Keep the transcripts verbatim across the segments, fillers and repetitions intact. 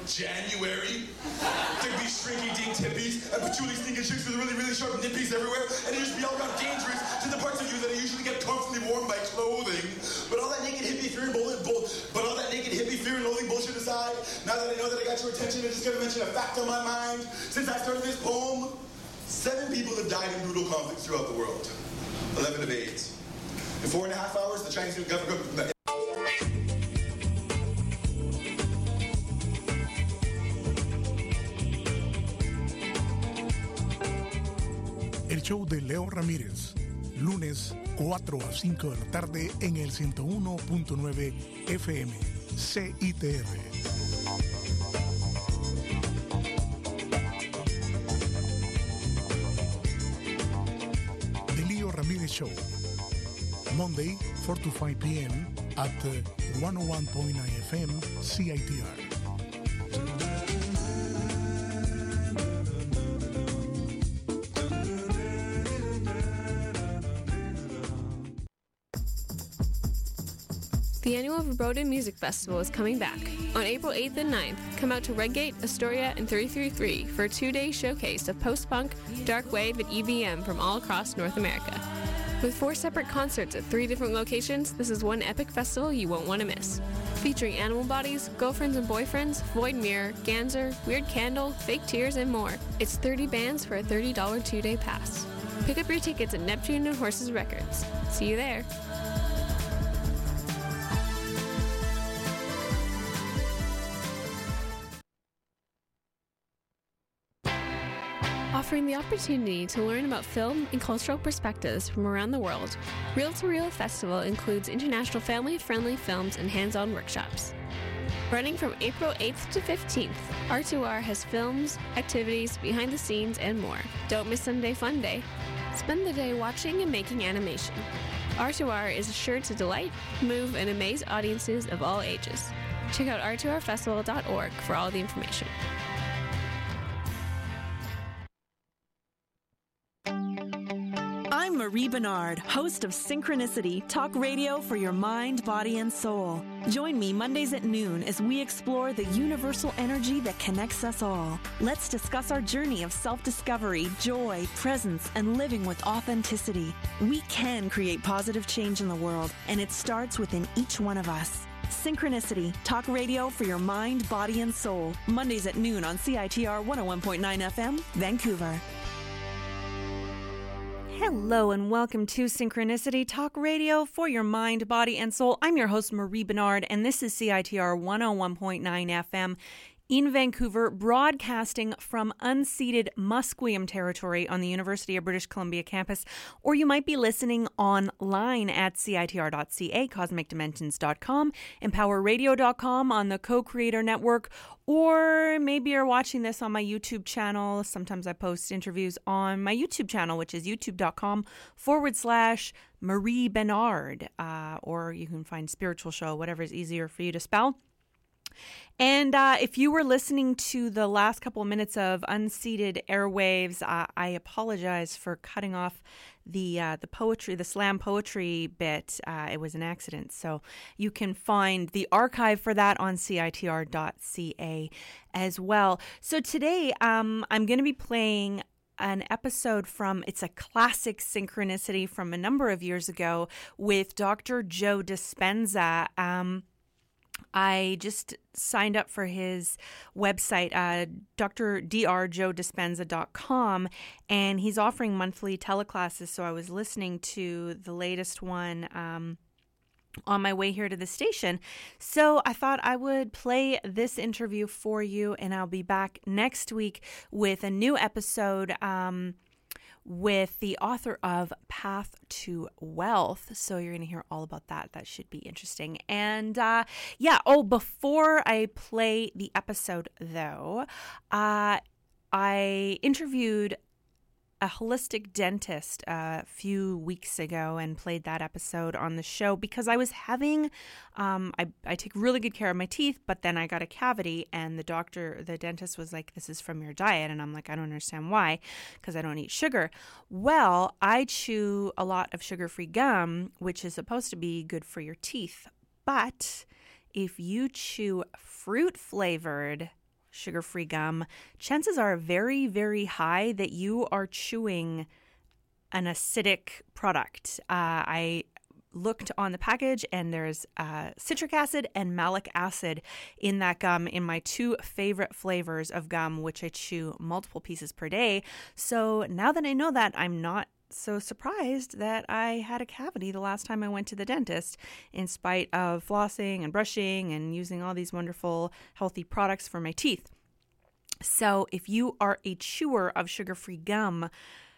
January. There'd be shrinky dink tippies and patchouli stinking chicks with really, really sharp nippies everywhere, and it'd just be all around dangerous to the parts of you that are usually get comfortably warmed by clothing. But all that naked hippie fear and bull, bull but all that naked hippie fear and loathing bullshit aside, now that I know that I got your attention, I'm just gonna mention a fact on my mind. Since I started this poem, seven people have died in brutal conflicts throughout the world. Eleven of AIDS. In four and a half hours, the Chinese government. El show de Leo Ramírez, lunes cuatro a cinco de la tarde en el ciento uno punto nueve F M, C I T R. The Leo Ramírez Show, Monday four to five P M at one oh one point nine F M, C I T R. The annual Verboten Music Festival is coming back. On April eighth and ninth, come out to Redgate, Astoria, and thirty-three three for a two-day showcase of post-punk, dark wave, and E V M from all across North America. With four separate concerts at three different locations, this is one epic festival you won't want to miss. Featuring Animal Bodies, Girlfriends and Boyfriends, Void Mirror, Ganser, Weird Candle, Fake Tears, and more. It's thirty bands for a thirty dollars two-day pass. Pick up your tickets at Neptune and Horses Records. See you there. Offering the opportunity to learn about film and cultural perspectives from around the world, Reel to Reel Festival includes international family-friendly films and hands-on workshops. Running from April eighth to fifteenth, R two R has films, activities, behind the scenes, and more. Don't miss Sunday Fun Day. Spend the day watching and making animation. R two R is sure to delight, move, and amaze audiences of all ages. Check out r two r festival dot org for all the information. I'm Marie Bernard, host of Synchronicity, talk radio for your mind, body, and soul. Join me Mondays at noon as we explore the universal energy that connects us all. Let's discuss our journey of self-discovery, joy, presence, and living with authenticity. We can create positive change in the world, and it starts within each one of us. Synchronicity, talk radio for your mind, body, and soul. Mondays at noon on C I T R one oh one point nine F M, Vancouver. Hello and welcome to Synchronicity, talk radio for your mind, body, and soul. I'm your host, Marie Bernard, and this is C I T R one oh one point nine F M in Vancouver, broadcasting from unceded Musqueam territory on the University of British Columbia campus, or you might be listening online at C I T R dot C A, cosmic dimensions dot com, empower radio dot com on the Co-Creator Network, or maybe you're watching this on my YouTube channel. Sometimes I post interviews on my YouTube channel, which is youtube.com forward slash Marie Bernard, uh, or you can find Spiritual Show, whatever is easier for you to spell. And uh, if you were listening to the last couple of minutes of unceded airwaves, uh, I apologize for cutting off the uh, the poetry, the slam poetry bit. Uh, it was an accident. So you can find the archive for that on C I T R dot C A as well. So today um, I'm going to be playing an episode from, it's a classic Synchronicity from a number of years ago with Doctor Joe Dispenza. Um I just signed up for his website, uh, D R D R joe dispenza dot com, and he's offering monthly teleclasses. So I was listening to the latest one um, on my way here to the station. So I thought I would play this interview for you, and I'll be back next week with a new episode um with the author of Path to Wealth. So you're going to hear all about that. That should be interesting. And uh, yeah, oh, before I play the episode, though, uh, I interviewed a holistic dentist a few weeks ago and played that episode on the show because I was having, um, I, I take really good care of my teeth, but then I got a cavity and the doctor, the dentist was like, this is from your diet. And I'm like, I don't understand why, because I don't eat sugar. Well, I chew a lot of sugar-free gum, which is supposed to be good for your teeth. But if you chew fruit-flavored sugar-free gum, chances are very, very high that you are chewing an acidic product. Uh, I looked on the package and there's uh, citric acid and malic acid in that gum, in my two favorite flavors of gum, which I chew multiple pieces per day. So now that I know that, I'm not so surprised that I had a cavity the last time I went to the dentist, in spite of flossing and brushing and using all these wonderful healthy products for my teeth. So if you are a chewer of sugar-free gum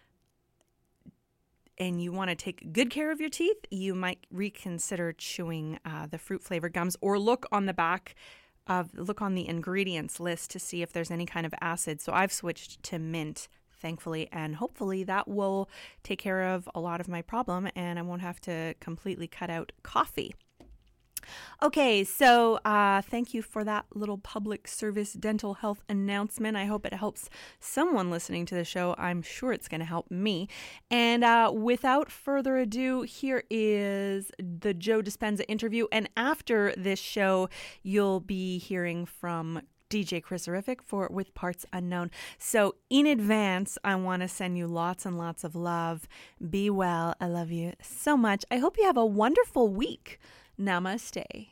and you want to take good care of your teeth, you might reconsider chewing uh, the fruit-flavored gums, or look on the back of, look on the ingredients list to see if there's any kind of acid. So I've switched to mint, thankfully, and hopefully that will take care of a lot of my problem and I won't have to completely cut out coffee. Okay, so uh, thank you for that little public service dental health announcement. I hope it helps someone listening to the show. I'm sure it's going to help me. And uh, without further ado, here is the Joe Dispenza interview. And after this show, you'll be hearing from D J Chris Horrific for With Parts Unknown. So in advance, I want to send you lots and lots of love. Be well. I love you so much. I hope you have a wonderful week. Namaste.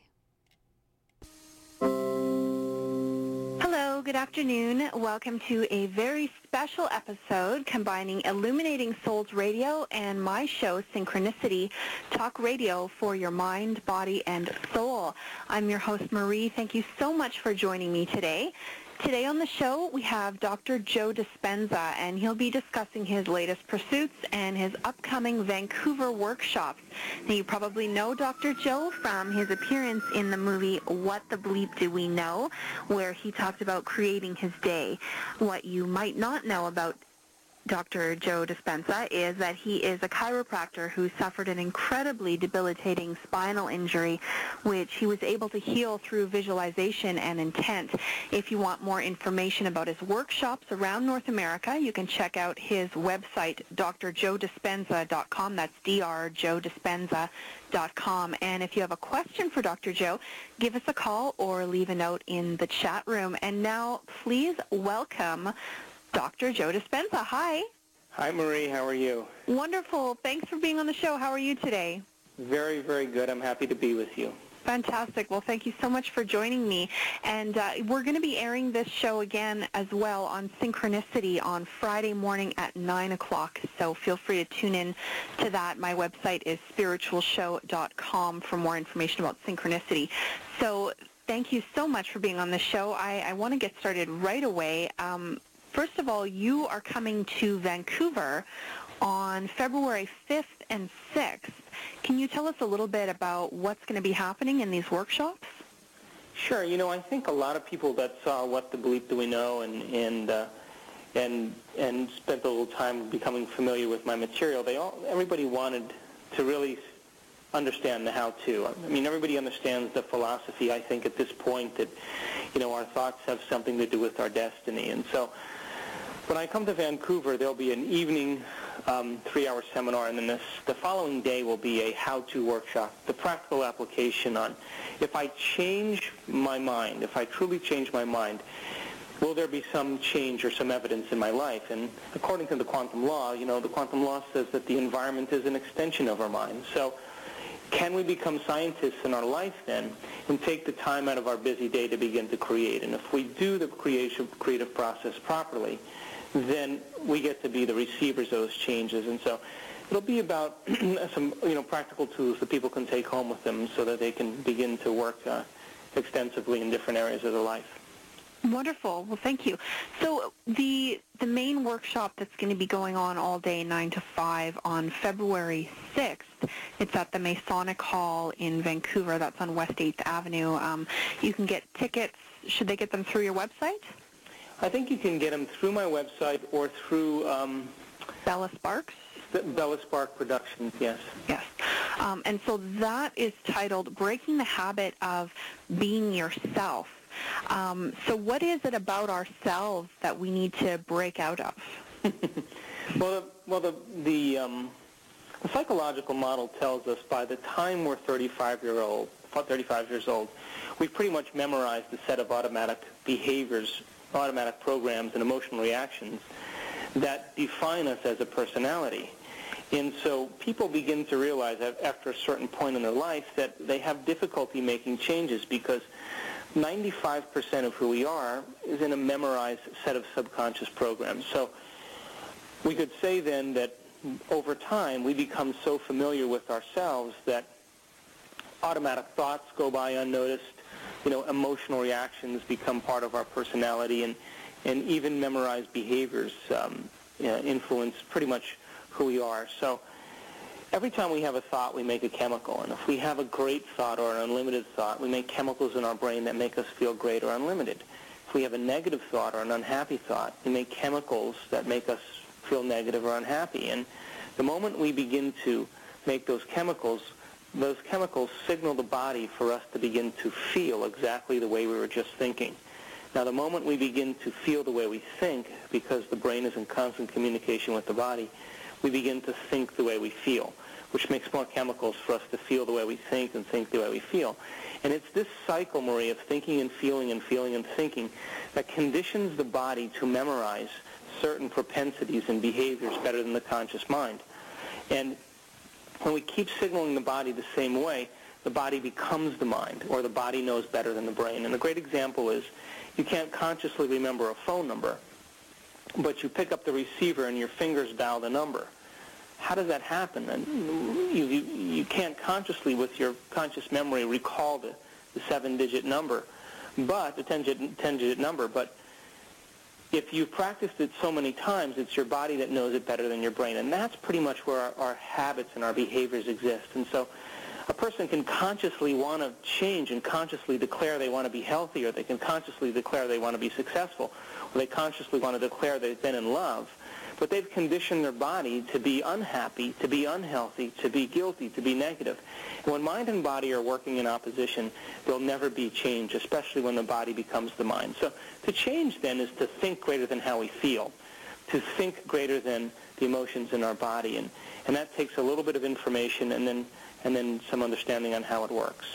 Hello, good afternoon. Welcome to a very special episode combining Illuminating Souls Radio and my show, Synchronicity, talk radio for your mind, body, and soul. I'm your host, Marie. Thank you so much for joining me today. Today on the show, we have Doctor Joe Dispenza, and he'll be discussing his latest pursuits and his upcoming Vancouver workshops. Now, you probably know Doctor Joe from his appearance in the movie What the Bleep Do We Know, where he talked about creating his day. What you might not know about Doctor Joe Dispenza is that he is a chiropractor who suffered an incredibly debilitating spinal injury, which he was able to heal through visualization and intent. If you want more information about his workshops around North America, you can check out his website, d r joe dispenza dot com. That's D R joe dispenza dot com. And if you have a question for Doctor Joe, give us a call or leave a note in the chat room. And now, please welcome Doctor Joe Dispenza. Hi. Hi, Marie. How are you? Wonderful. Thanks for being on the show. How are you today? Very, very good. I'm happy to be with you. Fantastic. Well, thank you so much for joining me. And uh, we're going to be airing this show again as well on Synchronicity on Friday morning at nine o'clock. So feel free to tune in to that. My website is spiritual show dot com for more information about Synchronicity. So thank you so much for being on the show. I, I want to get started right away. Um, First of all, you are coming to Vancouver on February fifth and sixth. Can you tell us a little bit about what's going to be happening in these workshops? Sure. You know, I think a lot of people that saw What the Bleep Do We Know and and uh, and and spent a little time becoming familiar with my material, they all everybody wanted to really understand the how-to. I mean, everybody understands the philosophy, I think, at this point that, you know, our thoughts have something to do with our destiny. And so when I come to Vancouver, there'll be an evening um, three-hour seminar, and then this, the following day will be a how-to workshop, the practical application on if I change my mind, if I truly change my mind, will there be some change or some evidence in my life? And according to the quantum law, you know, the quantum law says that the environment is an extension of our mind. So can we become scientists in our life then and take the time out of our busy day to begin to create? And if we do the creation, creative process properly, then we get to be the receivers of those changes. And so it'll be about some, you know, practical tools that people can take home with them so that they can begin to work uh, extensively in different areas of their life. Wonderful. Well, thank you. So the the main workshop that's going to be going on all day, nine to five, on February sixth, it's at the Masonic Hall in Vancouver. That's on West eighth Avenue. Um, you can get tickets. Should they get them through your website? I think you can get them through my website or through Um, Bella Sparks? Bella Spark Productions, yes. Yes. Um, and so that is titled Breaking the Habit of Being Yourself. Um, so what is it about ourselves that we need to break out of? well, the, well, the the, um, the psychological model tells us by the time we're thirty-five year old, thirty-five years old, we've pretty much memorized a set of automatic behaviors automatic programs and emotional reactions that define us as a personality. And so people begin to realize that after a certain point in their life that they have difficulty making changes because ninety-five percent of who we are is in a memorized set of subconscious programs. So we could say then that over time we become so familiar with ourselves that automatic thoughts go by unnoticed, you know, emotional reactions become part of our personality, and, and even memorized behaviors um, you know, influence pretty much who we are. So every time we have a thought, we make a chemical. And if we have a great thought or an unlimited thought, we make chemicals in our brain that make us feel great or unlimited. If we have a negative thought or an unhappy thought, we make chemicals that make us feel negative or unhappy. And the moment we begin to make those chemicals, those chemicals signal the body for us to begin to feel exactly the way we were just thinking. Now, the moment we begin to feel the way we think, because the brain is in constant communication with the body, we begin to think the way we feel, which makes more chemicals for us to feel the way we think and think the way we feel. And it's this cycle, Marie, of thinking and feeling and feeling and thinking that conditions the body to memorize certain propensities and behaviors better than the conscious mind. And when we keep signaling the body the same way, the body becomes the mind, or the body knows better than the brain. And a great example is you can't consciously remember a phone number, but you pick up the receiver and your fingers dial the number. How does that happen? And you, you, you can't consciously, with your conscious memory, recall the, the seven-digit number, but the ten-digit number. But if you've practiced it so many times, it's your body that knows it better than your brain. And that's pretty much where our, our habits and our behaviors exist. And so a person can consciously want to change and consciously declare they want to be healthy, or they can consciously declare they want to be successful, or they consciously want to declare they've been in love. But they've conditioned their body to be unhappy, to be unhealthy, to be guilty, to be negative. And when mind and body are working in opposition, there'll never be change, especially when the body becomes the mind. So to change, then, is to think greater than how we feel, to think greater than the emotions in our body. And, and that takes a little bit of information and then, and then some understanding on how it works.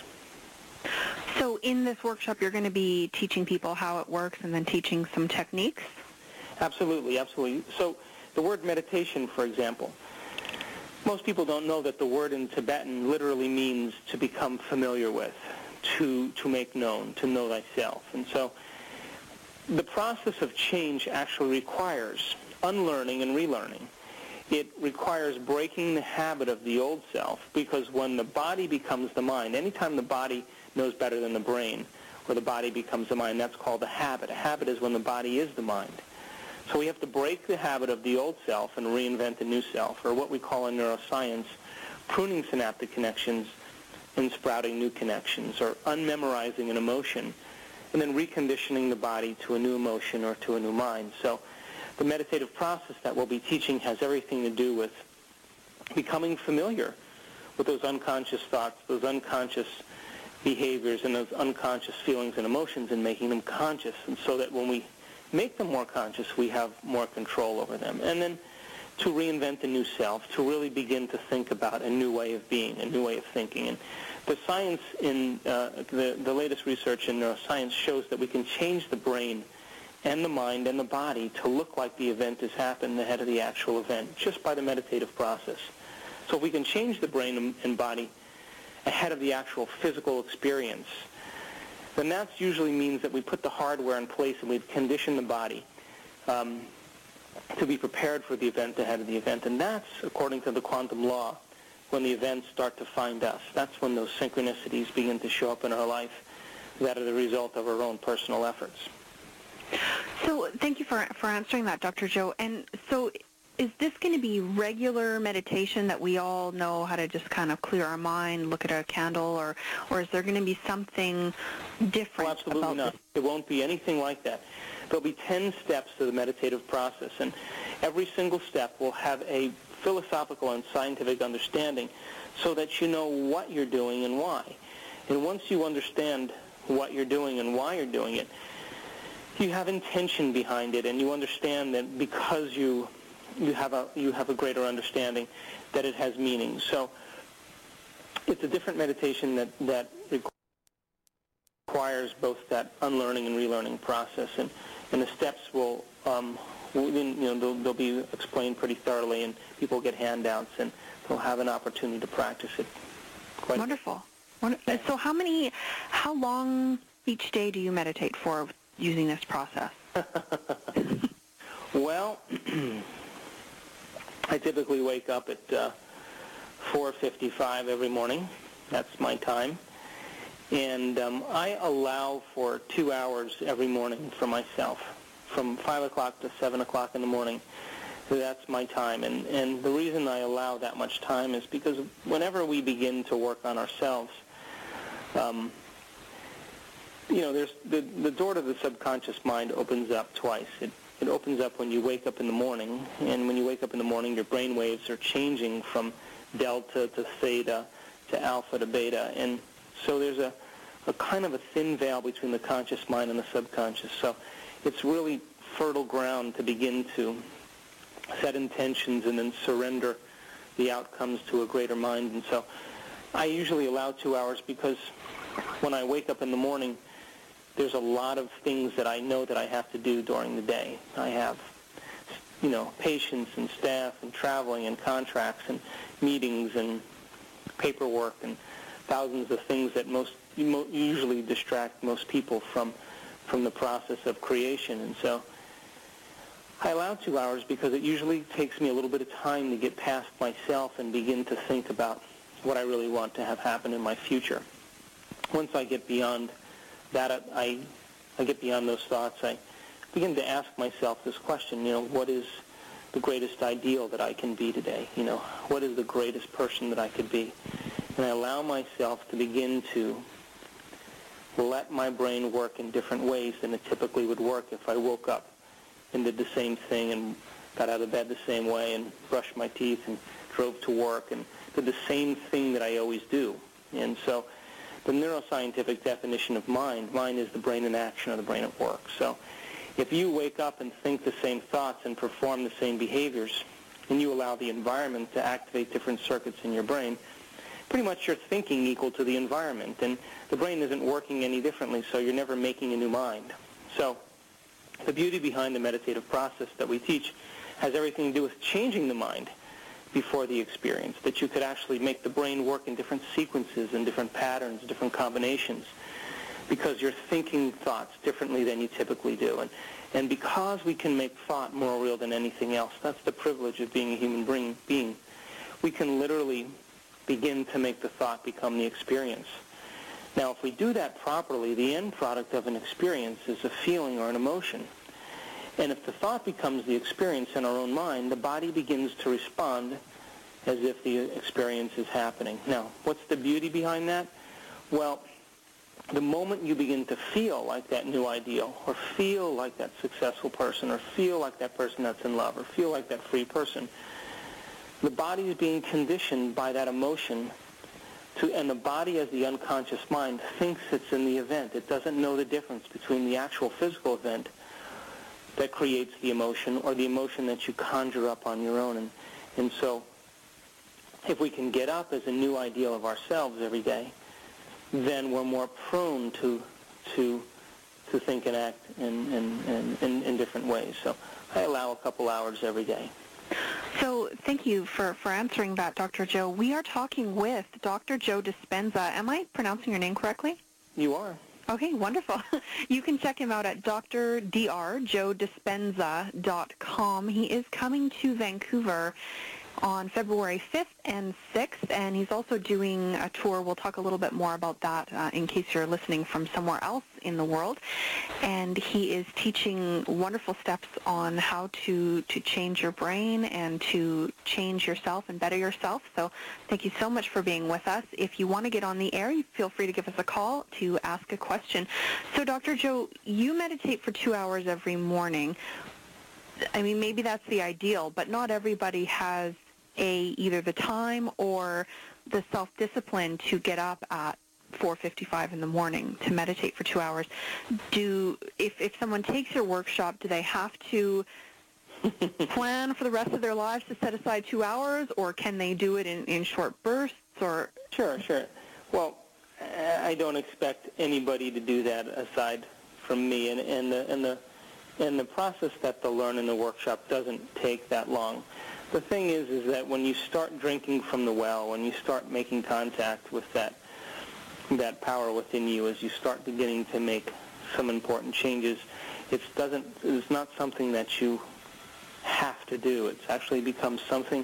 So in this workshop, you're going to be teaching people how it works and then teaching some techniques? Absolutely, absolutely. So the word meditation, for example, most people don't know that the word in Tibetan literally means to become familiar with, to, to make known, to know thyself. And so the process of change actually requires unlearning and relearning. It requires breaking the habit of the old self, because when the body becomes the mind, anytime the body knows better than the brain, or the body becomes the mind, that's called a habit. A habit is when the body is the mind. So we have to break the habit of the old self and reinvent a new self, or what we call in neuroscience pruning synaptic connections and sprouting new connections, or unmemorizing an emotion and then reconditioning the body to a new emotion or to a new mind. So the meditative process that we'll be teaching has everything to do with becoming familiar with those unconscious thoughts, those unconscious behaviors, and those unconscious feelings and emotions, and making them conscious, and so that when we make them more conscious, we have more control over them. And then to reinvent a new self, to really begin to think about a new way of being, a new way of thinking. And the science in, uh, the, the latest research in neuroscience shows that we can change the brain and the mind and the body to look like the event has happened ahead of the actual event, just by the meditative process. So if we can change the brain and body ahead of the actual physical experience, then that usually means that we put the hardware in place and we've conditioned the body um, to be prepared for the event ahead of the event. And that's, according to the quantum law, when the events start to find us. That's when those synchronicities begin to show up in our life that are the result of our own personal efforts. So thank you for, for answering that, Doctor Joe. And so is this going to be regular meditation that we all know how to just kind of clear our mind, look at a candle, or, or is there going to be something different? Oh, absolutely about not. this? It won't be anything like that. There'll be ten steps to the meditative process, and every single step will have a philosophical and scientific understanding so that you know what you're doing and why. And once you understand what you're doing and why you're doing it, you have intention behind it, and you understand that because you you have a you have a greater understanding that it has meaning. So it's a different meditation that that requires both that unlearning and relearning process. And and the steps will, um, will you know, they'll, they'll be explained pretty thoroughly, and people get handouts, and they'll have an opportunity to practice it. Quite Wonderful. Wonderful. So how many, how long each day do you meditate for using this process? Well, I typically wake up at uh, four fifty-five every morning. That's my time. And um, I allow for two hours every morning for myself, from five o'clock to seven o'clock in the morning. So that's my time. And, and the reason I allow that much time is because whenever we begin to work on ourselves, um, you know, there's the, the door to the subconscious mind opens up twice. It, it opens up when you wake up in the morning, and when you wake up in the morning, your brain waves are changing from delta to theta to alpha to beta. And so there's a, a kind of a thin veil between the conscious mind and the subconscious. So it's really fertile ground to begin to set intentions and then surrender the outcomes to a greater mind. And so I usually allow two hours because when I wake up in the morning, there's a lot of things that I know that I have to do during the day. I have, you know, patients and staff and traveling and contracts and meetings and paperwork and thousands of things that most usually distract most people from from the process of creation. And so I allow two hours because it usually takes me a little bit of time to get past myself and begin to think about what I really want to have happen in my future. Once I get beyond that, I, I get beyond those thoughts, I begin to ask myself this question, you know, what is the greatest ideal that I can be today? You know, what is the greatest person that I could be? And I allow myself to begin to let my brain work in different ways than it typically would work if I woke up and did the same thing and got out of bed the same way and brushed my teeth and drove to work and did the same thing that I always do. And so the neuroscientific definition of mind, mind is the brain in action or the brain at work. So if you wake up and think the same thoughts and perform the same behaviors, and you allow the environment to activate different circuits in your brain, pretty much you're thinking equal to the environment, and the brain isn't working any differently, so you're never making a new mind. So the beauty behind the meditative process that we teach has everything to do with changing the mind before the experience, that you could actually make the brain work in different sequences and different patterns, different combinations, because you're thinking thoughts differently than you typically do. And, and because we can make thought more real than anything else, that's the privilege of being a human brain, being. We can literally begin to make the thought become the experience. Now, if we do that properly, the end product of an experience is a feeling or an emotion. And if the thought becomes the experience in our own mind, the body begins to respond as if the experience is happening. Now, what's the beauty behind that? Well, the moment you begin to feel like that new ideal, or feel like that successful person, or feel like that person that's in love, or feel like that free person, the body is being conditioned by that emotion to, and the body as the unconscious mind thinks it's in the event. It doesn't know the difference between the actual physical event that creates the emotion or the emotion that you conjure up on your own. And, and so if we can get up as a new ideal of ourselves every day, then we're more prone to to to think and act in, in, in, in, in different ways. So I allow a couple hours every day. So thank you for, for answering that, Doctor Joe. We are talking with Doctor Joe Dispenza. Am I pronouncing your name correctly? You are. Okay, wonderful. You can check him out at d r joe dispenza dot com. He is coming to Vancouver on February fifth and sixth, and he's also doing a tour. We'll talk a little bit more about that uh, in case you're listening from somewhere else in the world. And he is teaching wonderful steps on how to, to change your brain and to change yourself and better yourself. So thank you so much for being with us. If you want to get on the air, you feel free to give us a call to ask a question. So Doctor Joe, you meditate for two hours every morning. I mean, maybe that's the ideal, but not everybody has a either the time or the self-discipline to get up at four fifty-five in the morning to meditate for two hours. Do if, if someone takes your workshop, do they have to plan for the rest of their lives to set aside two hours, or can they do it in, in short bursts? Or Sure, sure. Well, I don't expect anybody to do that aside from me, and, and the and the and the process that they'll learn in the workshop doesn't take that long. The thing is, is that when you start drinking from the well, when you start making contact with that that power within you, as you start beginning to make some important changes, it doesn't. It's not something that you have to do. It's actually becomes something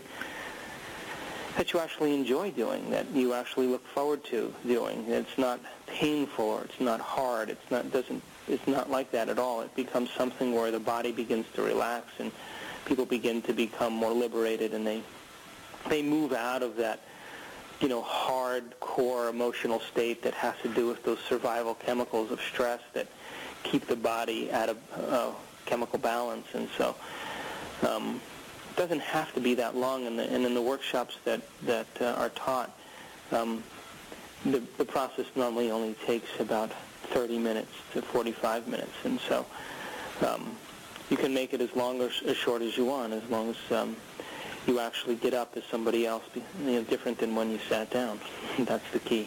that you actually enjoy doing, that you actually look forward to doing. It's not painful or it's not hard. It's not doesn't. It's not like that at all. It becomes something where the body begins to relax and people begin to become more liberated, and they they move out of that, you know, hardcore emotional state that has to do with those survival chemicals of stress that keep the body at a uh, chemical balance. And so um, it doesn't have to be that long. And, the, and in the workshops that, that uh, are taught, um, the, the process normally only takes about thirty minutes to forty-five minutes. And so um, you can make it as long or as short as you want, as long as um, you actually get up as somebody else, you know, different than when you sat down. That's the key.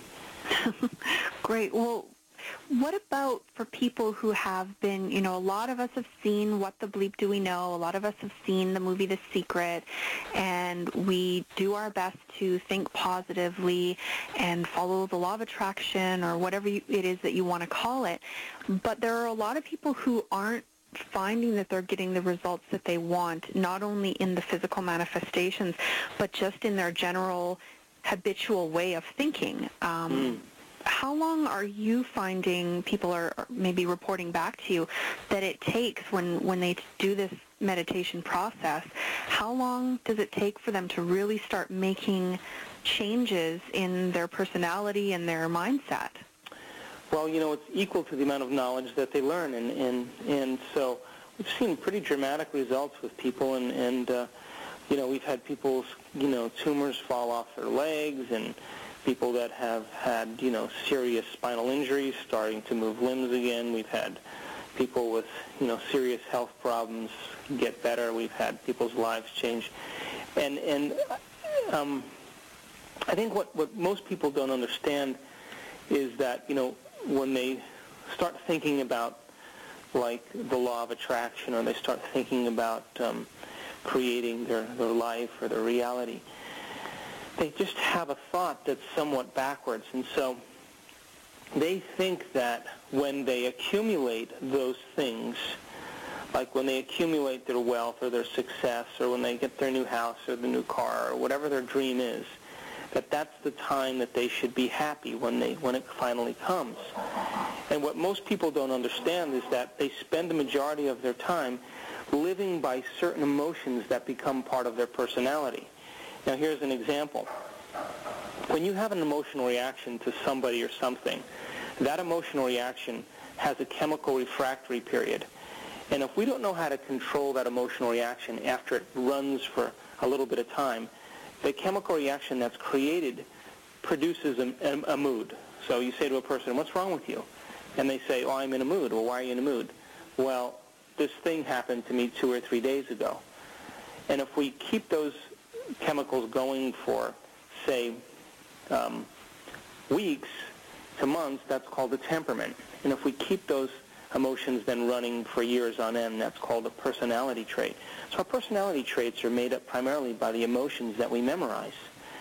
Great. Well, what about for people who have been, you know, a lot of us have seen What the Bleep Do We Know? A lot of us have seen the movie The Secret, and we do our best to think positively and follow the law of attraction or whatever you, it is that you want to call it. But there are a lot of people who aren't finding that they're getting the results that they want, not only in the physical manifestations, but just in their general habitual way of thinking. Um, mm. How long are you finding people are maybe reporting back to you that it takes when, when they do this meditation process? How long does it take for them to really start making changes in their personality and their mindset? Well, you know, it's equal to the amount of knowledge that they learn, and and, and so we've seen pretty dramatic results with people, and, and uh, you know, we've had people's, you know, tumors fall off their legs, and people that have had, you know, serious spinal injuries starting to move limbs again. We've had people with, you know, serious health problems get better. We've had people's lives change. And, and um, I think what, what most people don't understand is that, you know, when they start thinking about, like, the law of attraction, or they start thinking about um, creating their, their life or their reality, they just have a thought that's somewhat backwards. And so they think that when they accumulate those things, like when they accumulate their wealth or their success, or when they get their new house or the new car or whatever their dream is, that that's the time that they should be happy, when they when it finally comes. And what most people don't understand is that they spend the majority of their time living by certain emotions that become part of their personality. Now, here's an example. When you have an emotional reaction to somebody or something, that emotional reaction has a chemical refractory period. And if we don't know how to control that emotional reaction after it runs for a little bit of time, the chemical reaction that's created produces a, a, a mood. So you say to a person, "What's wrong with you?" And they say, "Oh, I'm in a mood." Well, why are you in a mood? Well, this thing happened to me two or three days ago. And if we keep those chemicals going for, say, um, weeks to months, that's called a temperament. And if we keep those emotions then running for years on end, that's called a personality trait. So our personality traits are made up primarily by the emotions that we memorize.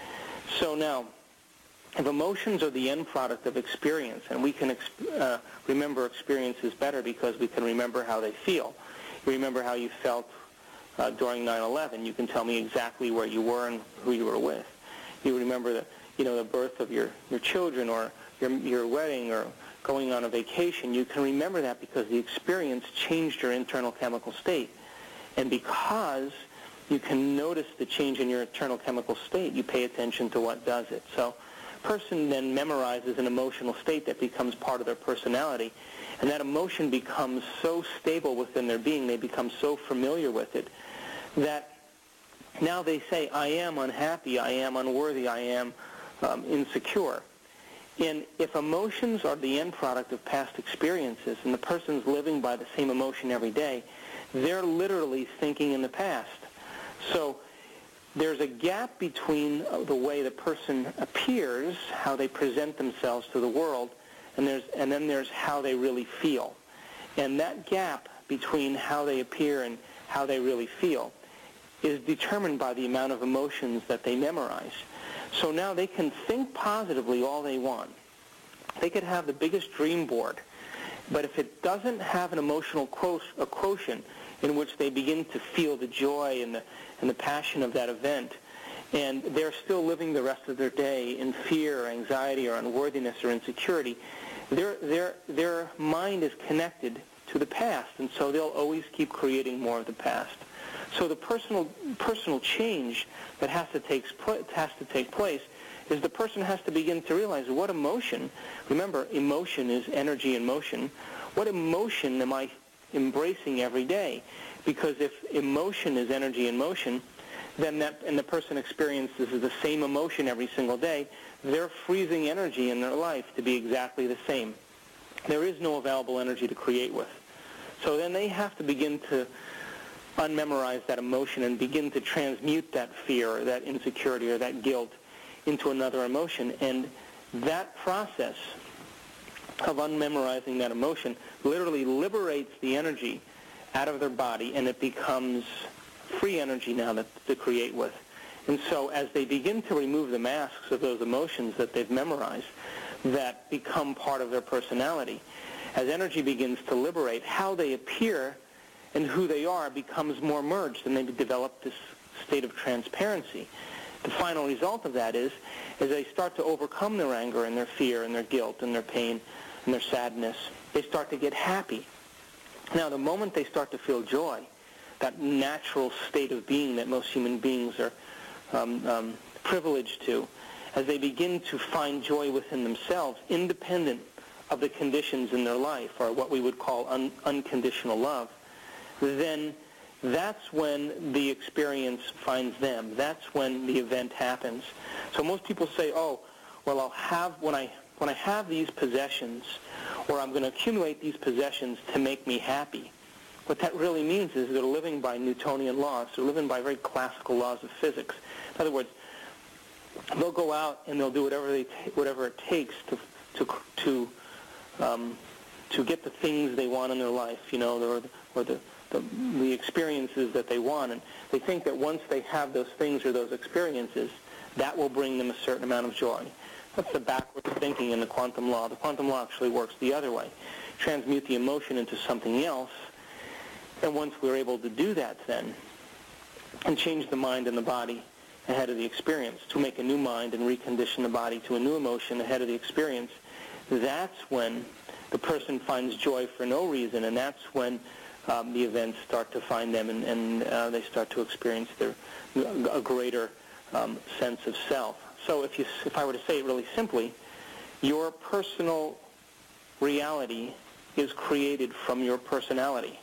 So now, if emotions are the end product of experience, and we can exp- uh, remember experiences better because we can remember how they feel. You remember how you felt uh, during nine eleven. You can tell me exactly where you were and who you were with. You remember the, you know, the birth of your, your children, or your, your wedding, or going on a vacation. You can remember that because the experience changed your internal chemical state. And because you can notice the change in your internal chemical state, you pay attention to what does it. So a person then memorizes an emotional state that becomes part of their personality, and that emotion becomes so stable within their being, they become so familiar with it, that now they say, "I am unhappy, I am unworthy, I am um, insecure." And if emotions are the end product of past experiences, and the person's living by the same emotion every day, they're literally thinking in the past. So there's a gap between the way the person appears, how they present themselves to the world, and there's and then there's how they really feel. And that gap between how they appear and how they really feel is determined by the amount of emotions that they memorize. So now they can think positively all they want. They could have the biggest dream board, but if it doesn't have an emotional quotient in which they begin to feel the joy and the, and the passion of that event, and they're still living the rest of their day in fear or anxiety or unworthiness or insecurity, their, their, their mind is connected to the past, and so they'll always keep creating more of the past. So the personal personal change that has to take has to take place is the person has to begin to realize what emotion. Remember, emotion is energy in motion. What emotion am I embracing every day? Because if emotion is energy in motion, then that and the person experiences the same emotion every single day, they're freezing energy in their life to be exactly the same. There is no available energy to create with. So then they have to begin to unmemorize that emotion and begin to transmute that fear or that insecurity or that guilt into another emotion. And that process of unmemorizing that emotion literally liberates the energy out of their body, and it becomes free energy now that, to create with. And so as they begin to remove the masks of those emotions that they've memorized that become part of their personality, as energy begins to liberate, how they appear and who they are becomes more merged, and they develop this state of transparency. The final result of that is, as they start to overcome their anger and their fear and their guilt and their pain and their sadness, they start to get happy. Now, the moment they start to feel joy, that natural state of being that most human beings are um, um, privileged to, as they begin to find joy within themselves, independent of the conditions in their life, or what we would call un- unconditional love, then that's when the experience finds them. That's when the event happens. So most people say, oh, well, I'll have, when I, when I have these possessions, or I'm going to accumulate these possessions to make me happy. What that really means is they're living by Newtonian laws. They're living by very classical laws of physics. In other words, they'll go out and they'll do whatever they ta- whatever it takes to to to um, to get the things they want in their life, you know, or the, or the The, the experiences that they want, and they think that once they have those things or those experiences, that will bring them a certain amount of joy. That's the backward thinking in the quantum law. The quantum law actually works the other way. Transmute the emotion into something else, and once we're able to do that then, and change the mind and the body ahead of the experience, to make a new mind and recondition the body to a new emotion ahead of the experience, that's when the person finds joy for no reason, and that's when Um, the events start to find them, and, and uh, they start to experience their a greater um, sense of self. So if you, if I were to say it really simply, your personal reality is created from your personality.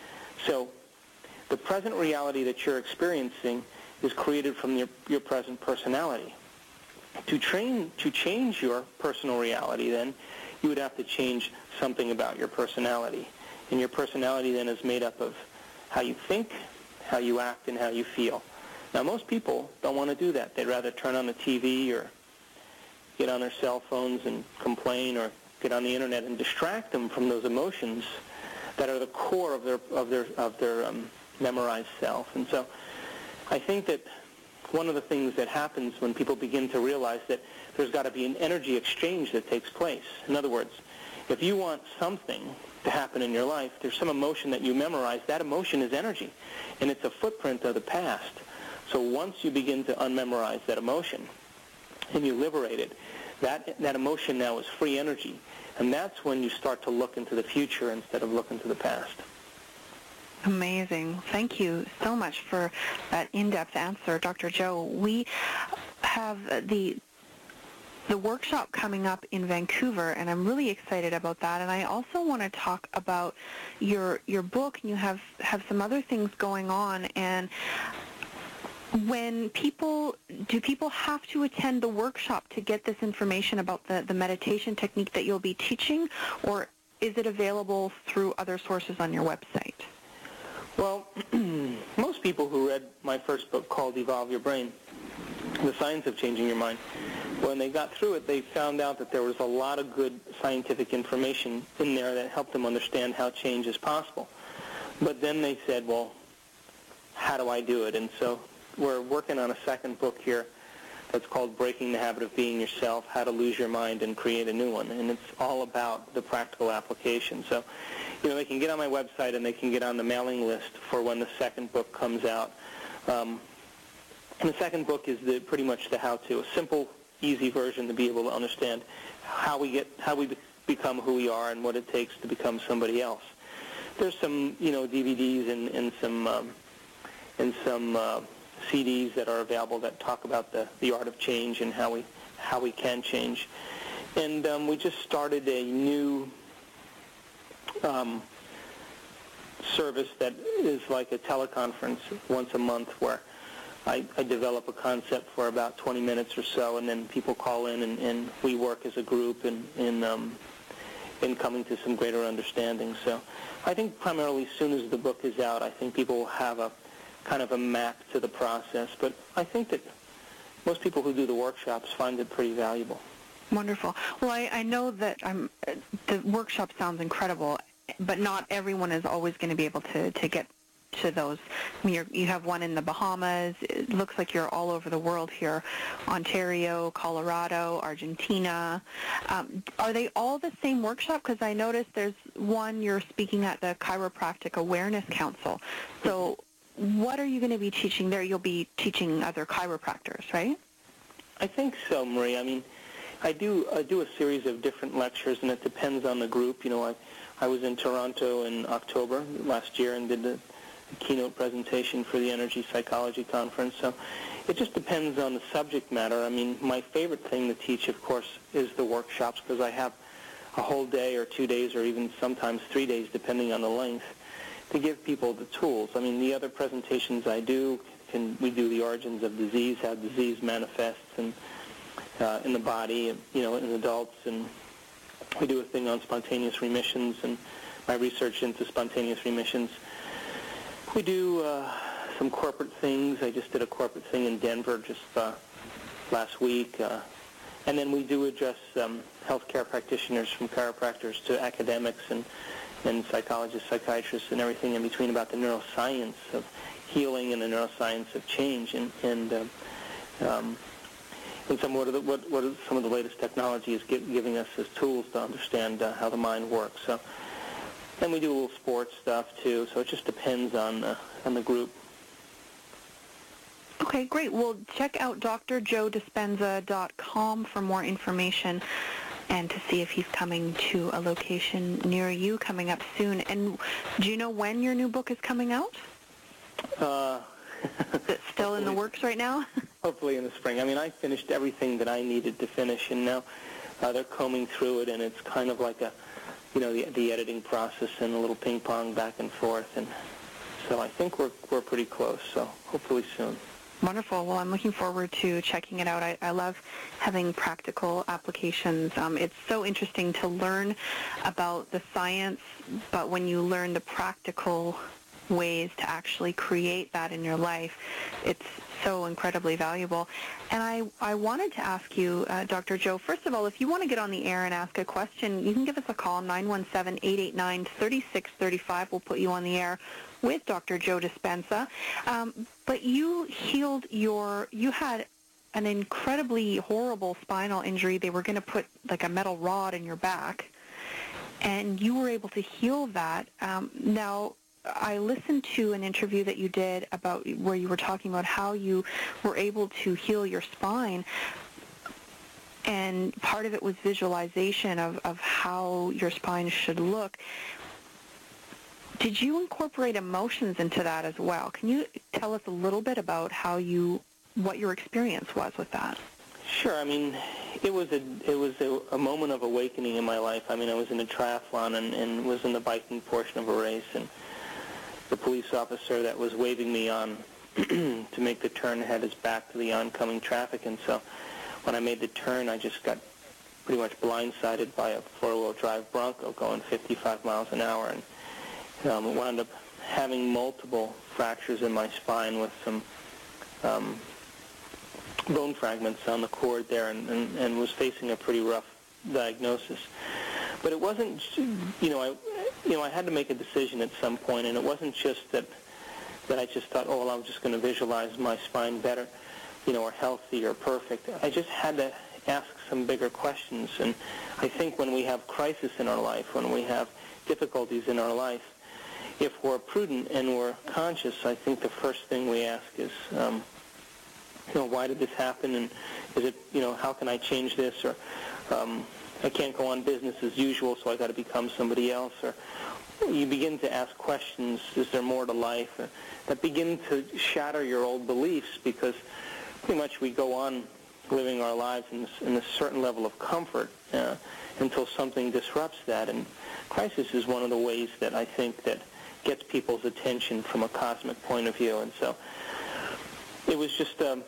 So the present reality that you're experiencing is created from your, your present personality. To train to change your personal reality, then, you would have to change something about your personality. And your personality then is made up of how you think, how you act, and how you feel. Now, most people don't want to do that. They'd rather turn on the T V or get on their cell phones and complain, or get on the internet and distract them from those emotions that are the core of their of their of their um, memorized self. And so, I think that one of the things that happens when people begin to realize that there's got to be an energy exchange that takes place. In other words, if you want something to happen in your life, there's some emotion that you memorize. That emotion is energy, and it's a footprint of the past. So once you begin to unmemorize that emotion and you liberate it, that that emotion now is free energy, and that's when you start to look into the future instead of looking to the past. Amazing. Thank you so much for that in-depth answer, Doctor Joe. We have the the workshop coming up in Vancouver, and I'm really excited about that. And I also want to talk about your your book. You have, have some other things going on. And when people, do people have to attend the workshop to get this information about the, the meditation technique that you'll be teaching, or is it available through other sources on your website? Well, most people who read my first book called Evolve Your Brain, The Science of Changing Your Mind, when they got through it, they found out that there was a lot of good scientific information in there that helped them understand how change is possible. but then they said, well, how do I do it? And so we're working on a second book here that's called Breaking the Habit of Being Yourself, How to Lose Your Mind and Create a New One. And it's all about the practical application. So, you know, they can get on my website and they can get on the mailing list for when the second book comes out. Um, and the second book is the, pretty much the how-to, a simple, easy version to be able to understand how we get, how we be- become who we are and what it takes to become somebody else. There's some, you know, D V Ds and, and some, um, and some uh, C Ds that are available that talk about the, the art of change and how we how we can change. And um, we just started a new um, service that is like a teleconference once a month where I, I develop a concept for about twenty minutes or so, and then people call in and, and we work as a group in, in, um, in coming to some greater understanding. So I think primarily as soon as the book is out, I think people will have a kind of a map to the process, but I think that most people who do the workshops find it pretty valuable. Wonderful. Well, I, I know that I'm, the workshop sounds incredible, but not everyone is always going to be able to, to get to those. I mean, you're, you have one in the Bahamas. It looks like you're all over the world here. Ontario, Colorado, Argentina. Um, are they all the same workshop? Because I noticed there's one you're speaking at the Chiropractic Awareness Council. So what are you going to be teaching there? You'll be teaching other chiropractors, right? I think so, Marie. I mean, I do I do a series of different lectures, and it depends on the group. You know, I, I was in Toronto in October last year and did the keynote presentation for the Energy Psychology Conference. So it just depends on the subject matter. I mean, my favorite thing to teach, of course, is the workshops, because I have a whole day or two days or even sometimes three days, depending on the length, to give people the tools. I mean, the other presentations I do, can, we do the origins of disease, how disease manifests in, uh, in the body, you know, in adults, and we do a thing on spontaneous remissions and my research into spontaneous remissions. We do uh, some corporate things. I just did a corporate thing in Denver just uh, last week. Uh, and then we do address um, healthcare practitioners, from chiropractors to academics and and psychologists, psychiatrists, and everything in between about the neuroscience of healing and the neuroscience of change, and and, uh, um, and some what are, the, what, what are some of the latest technology is give, giving us as tools to understand uh, how the mind works. So, and we do a little sports stuff too. So it just depends on uh, on the group. Okay, great. Well, check out D R joe dispenza dot com for more information, and to see if he's coming to a location near you coming up soon. And do you know when your new book is coming out? Uh, is it still in the works right now? Hopefully in the spring. I mean, I finished everything that I needed to finish, and now uh, they're combing through it, and it's kind of like a, you know, the, the editing process and a little ping pong back and forth. And so I think we're we're pretty close. So hopefully soon. Wonderful. Well, I'm looking forward to checking it out. I, I love having practical applications. Um, it's so interesting to learn about the science, but when you learn the practical ways to actually create that in your life, it's so incredibly valuable. And I, I wanted to ask you, uh, Doctor Joe, first of all, if you want to get on the air and ask a question, you can give us a call, nine one seven, eight eight nine, three six three five. We'll put you on the air with Doctor Joe Dispenza. Um, but you healed your, you had an incredibly horrible spinal injury. They were going to put like a metal rod in your back, and you were able to heal that. Um, now, I listened to an interview that you did about where you were talking about how you were able to heal your spine, and part of it was visualization of, of how your spine should look. Did you incorporate emotions into that as well? Can you tell us a little bit about how you, what your experience was with that? Sure. I mean, it was a it was a, a moment of awakening in my life. I mean, I was in a triathlon and, and was in the biking portion of a race, and the police officer that was waving me on to make the turn had his back to the oncoming traffic, and so when I made the turn, I just got pretty much blindsided by a four-wheel drive Bronco going fifty-five miles an hour, and um, wound up having multiple fractures in my spine with some um, bone fragments on the cord there, and, and, and was facing a pretty rough diagnosis. But it wasn't, you know, I, you know, I had to make a decision at some point, and it wasn't just that that I just thought, oh, well, I'm just going to visualize my spine better, you know, or healthy or perfect. I just had to ask some bigger questions. And I think when we have crisis in our life, when we have difficulties in our life, if we're prudent and we're conscious, I think the first thing we ask is, um, you know, why did this happen? And is it, you know, how can I change this? Or um, I can't go on business as usual, so I got to become somebody else. Or you begin to ask questions, is there more to life? Or that begin to shatter your old beliefs, because pretty much we go on living our lives in, this, in a certain level of comfort uh, until something disrupts that. And crisis is one of the ways that I think that gets people's attention from a cosmic point of view. And so it was just um,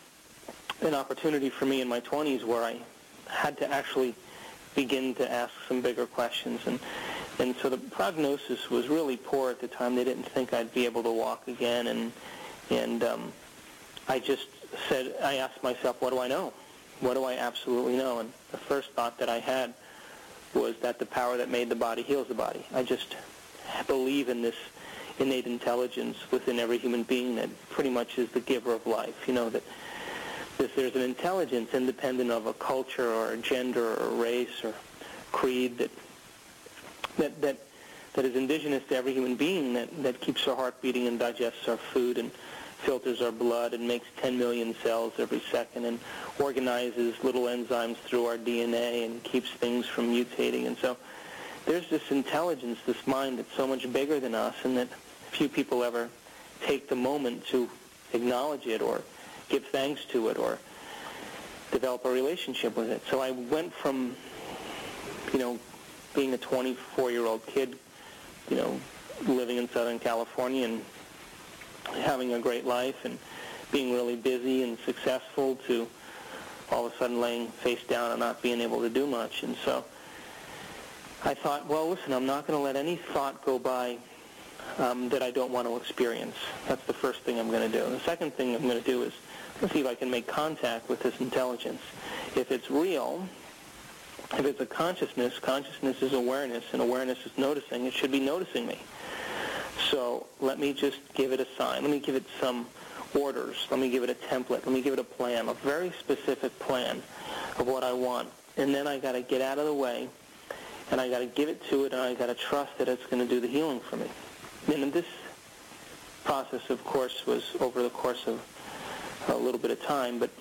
an opportunity for me in my twenties where I had to actually begin to ask some bigger questions. And and so the prognosis was really poor at the time. They didn't think I'd be able to walk again. And and um, I just said, I asked myself, what do I know? What do I absolutely know? And the first thought that I had was that the power that made the body heals the body. I just believe in this innate intelligence within every human being that pretty much is the giver of life. You know, that if there's an intelligence independent of a culture or a gender or a race or creed that that that, that is indigenous to every human being, that, that keeps our heart beating and digests our food and filters our blood and makes ten million cells every second and organizes little enzymes through our D N A and keeps things from mutating. And so there's this intelligence, this mind that's so much bigger than us, and that few people ever take the moment to acknowledge it or give thanks to it or develop a relationship with it. So I went from, you know, being a twenty-four-year-old kid, you know, living in Southern California and having a great life and being really busy and successful, to all of a sudden laying face down and not being able to do much. And so I thought, well, listen, I'm not going to let any thought go by um, that I don't want to experience. That's the first thing I'm going to do. And the second thing I'm going to do is let's see if I can make contact with this intelligence. If it's real, if it's a consciousness, consciousness is awareness, and awareness is noticing. It should be noticing me. So let me just give it a sign. Let me give it some orders. Let me give it a template. Let me give it a plan, a very specific plan of what I want. And then I got to get out of the way, and I got to give it to it, and I got to trust that it's going to do the healing for me. And this process, of course, was over the course of a little bit of time, but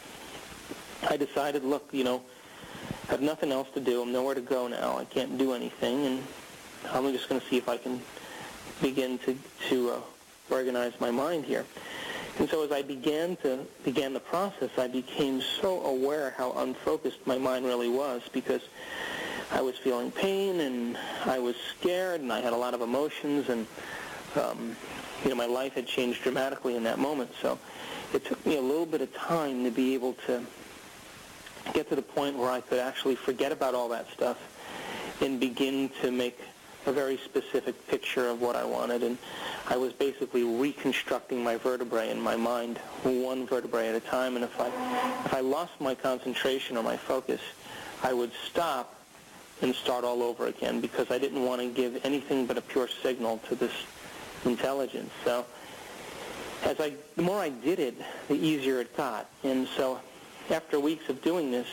I decided, look, you know, I have nothing else to do. I'm nowhere to go now. I can't do anything, and I'm just going to see if I can begin to, to uh, organize my mind here. And so as I began to began the process, I became so aware how unfocused my mind really was, because I was feeling pain, and I was scared, and I had a lot of emotions, and um, you know, my life had changed dramatically in that moment. So it took me a little bit of time to be able to get to the point where I could actually forget about all that stuff and begin to make a very specific picture of what I wanted. And I was basically reconstructing my vertebrae in my mind, one vertebrae at a time. And if I if I lost my concentration or my focus, I would stop and start all over again, because I didn't want to give anything but a pure signal to this intelligence. So as I, the more I did it, the easier it got. And so after weeks of doing this,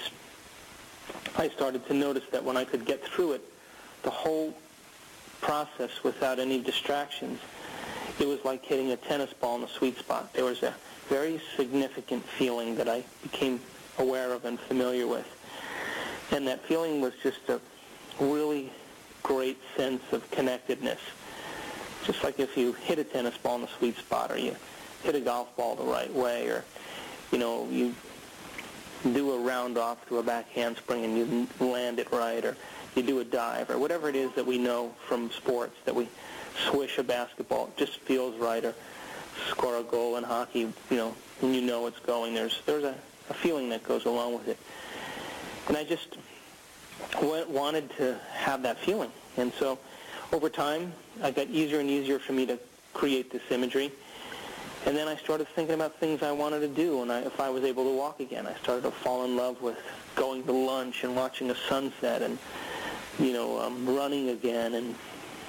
I started to notice that when I could get through it, the whole process without any distractions, it was like hitting a tennis ball in a sweet spot. There was a very significant feeling that I became aware of and familiar with. And that feeling was just a really great sense of connectedness. Just like if you hit a tennis ball in a sweet spot, or you hit a golf ball the right way, or, you know, you do a round off to a back handspring and you land it right, or you do a dive, or whatever it is that we know from sports, that we swish a basketball, it just feels right, or score a goal in hockey, you know, and you know it's going. There's there's a, a feeling that goes along with it. And I just wanted to have that feeling. And so over time, it got easier and easier for me to create this imagery. And then I started thinking about things I wanted to do, and I, if I was able to walk again. I started to fall in love with going to lunch and watching a sunset, and, you know, um, running again, and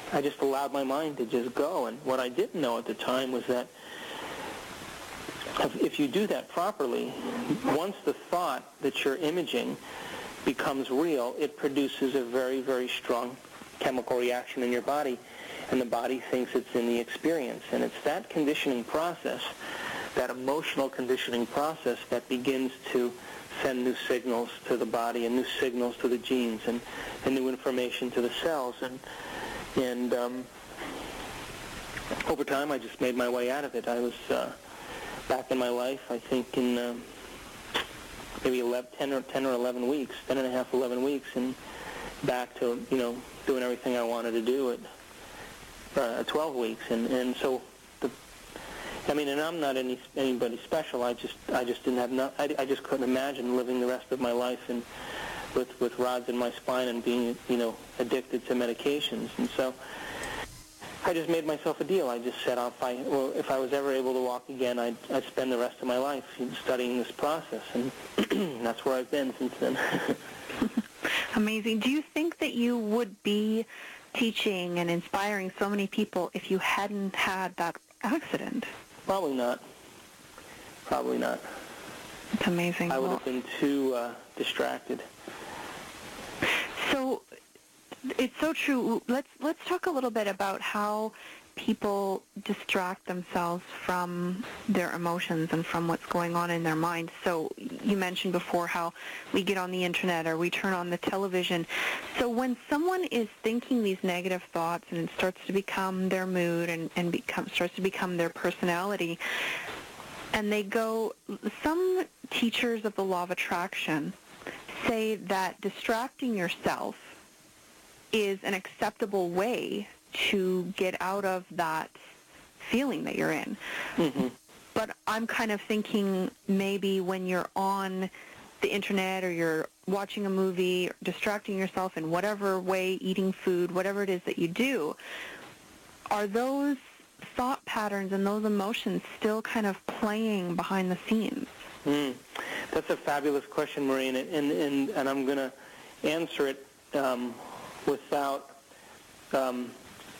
I just allowed my mind to just go. And what I didn't know at the time was that if, if you do that properly, once the thought that you're imaging becomes real, it produces a very, very strong chemical reaction in your body, and the body thinks it's in the experience. And it's that conditioning process, that emotional conditioning process, that begins to send new signals to the body and new signals to the genes and, and new information to the cells. And and um, over time, I just made my way out of it. I was uh, back in my life, I think, in uh, maybe eleven, ten, or, ten or eleven weeks, ten and a half, eleven weeks, and back to, you know, doing everything I wanted to do at uh, twelve weeks. And, and so, the, I mean, and I'm not any anybody special. I just I just didn't have no, I, I just couldn't imagine living the rest of my life and with with rods in my spine and being, you know, addicted to medications. And so I just made myself a deal. I just said, if I well, if I was ever able to walk again, I'd, I'd spend the rest of my life studying this process, and that's where I've been since then. Amazing. Do you think that you would be teaching and inspiring so many people if you hadn't had that accident? Probably not. Probably not. It's amazing. I would well, have been too uh, distracted. So it's so true. Let's let's talk a little bit about how people distract themselves from their emotions and from what's going on in their mind. So you mentioned before how we get on the internet or we turn on the television. So when someone is thinking these negative thoughts and it starts to become their mood and, and become, starts to become their personality, and they go, some teachers of the law of attraction say that distracting yourself is an acceptable way to get out of that feeling that you're in. Mm-hmm. But I'm kind of thinking maybe when you're on the internet or you're watching a movie, distracting yourself in whatever way, eating food, whatever it is that you do, are those thought patterns and those emotions still kind of playing behind the scenes? Mm. That's a fabulous question, Maureen, and, and, and I'm going to answer it um, without um,